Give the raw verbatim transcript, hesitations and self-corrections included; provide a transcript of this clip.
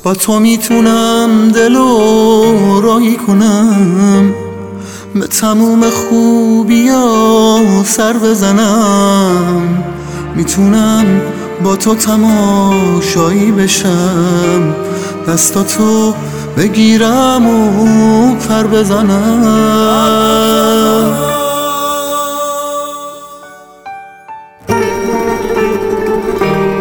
با تو میتونم دلو رایی کنم، به تموم خوبیا سر بزنم. میتونم با تو تماشایی بشم، دستاتو بگیرم و پر بزنم.